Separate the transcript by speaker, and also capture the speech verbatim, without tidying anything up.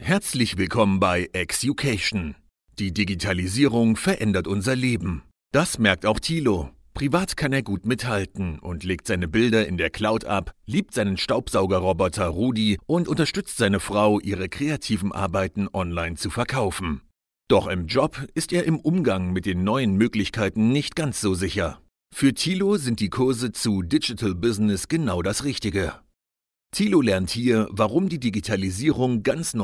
Speaker 1: Herzlich willkommen bei Education. Die Digitalisierung verändert unser Leben. Das merkt auch Thilo. Privat kann er gut mithalten und legt seine Bilder in der Cloud ab, liebt seinen Staubsaugerroboter Rudi und unterstützt seine Frau, ihre kreativen Arbeiten online zu verkaufen. Doch im Job ist er im Umgang mit den neuen Möglichkeiten nicht ganz so sicher. Für Thilo sind die Kurse zu Digital Business genau das Richtige. Thilo lernt hier, warum die Digitalisierung ganz neu